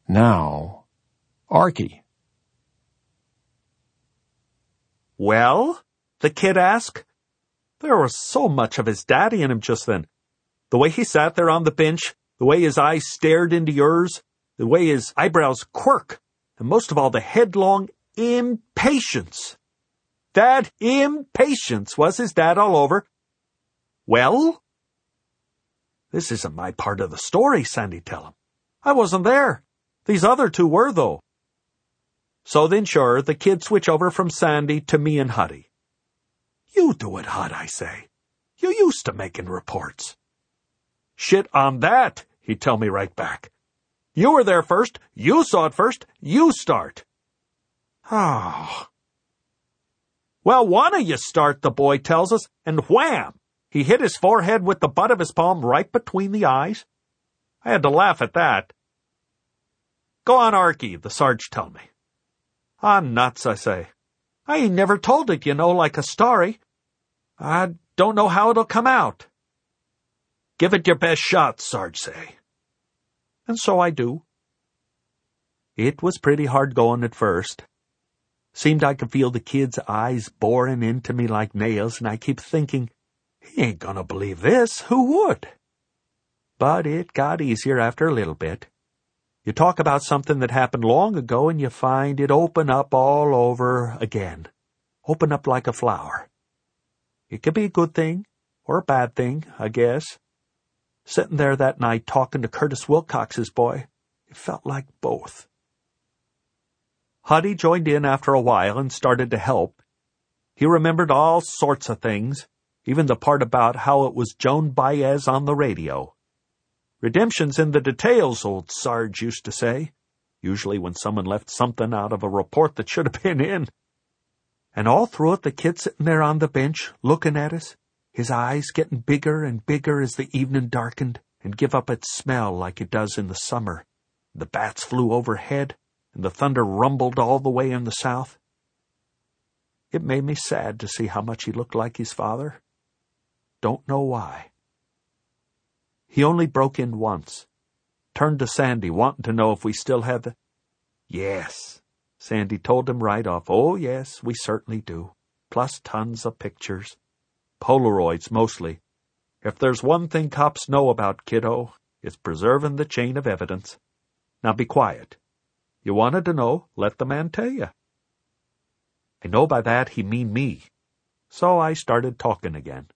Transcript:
Now, Arky. "Well?" the kid asked. There was so much of his daddy in him just then. The way he sat there on the bench, the way his eyes stared into yours, the way his eyebrows quirked, and most of all the headlong impatience. That impatience was his dad all over. "Well?" "This isn't my part of the story," Sandy tell him. "I wasn't there. These other two were, though." So then, sure, the kid switch over from Sandy to me and Huddy. "You do it, Hud," I say. "You used to making reports." "Shit on that," he tell me right back. "You were there first. You saw it first. You start." Oh. "Well, one of you start," the boy tells us, and wham! He hit his forehead with the butt of his palm right between the eyes. I had to laugh at that. "Go on, Arky," the Sarge tell me. "Ah, nuts," I say. "I ain't never told it, like a story. I don't know how it'll come out." "Give it your best shot," Sarge say. And so I do. It was pretty hard going at first. Seemed I could feel the kid's eyes boring into me like nails, and I keep thinking, he ain't gonna believe this. Who would? But it got easier after a little bit. You talk about something that happened long ago, and you find it open up all over again. Open up like a flower. It could be a good thing, or a bad thing, I guess. Sitting there that night talking to Curtis Wilcox's boy, it felt like both. Huddy joined in after a while and started to help. He remembered all sorts of things, even the part about how it was Joan Baez on the radio. "Redemption's in the details," old Sarge used to say, usually when someone left something out of a report that should have been in. And all through it, the kid sitting there on the bench, looking at us, his eyes getting bigger and bigger as the evening darkened and give up its smell like it does in the summer. The bats flew overhead, and the thunder rumbled all the way in the south. It made me sad to see how much he looked like his father. Don't know why. He only broke in once. Turned to Sandy, wanting to know if we still had the... Yes, Sandy told him right off. Oh, yes, we certainly do. Plus tons of pictures. Polaroids, mostly. If there's one thing cops know about, kiddo, it's preserving the chain of evidence. Now be quiet. You wanted to know, let the man tell you. I know by that he mean me. So I started talking again.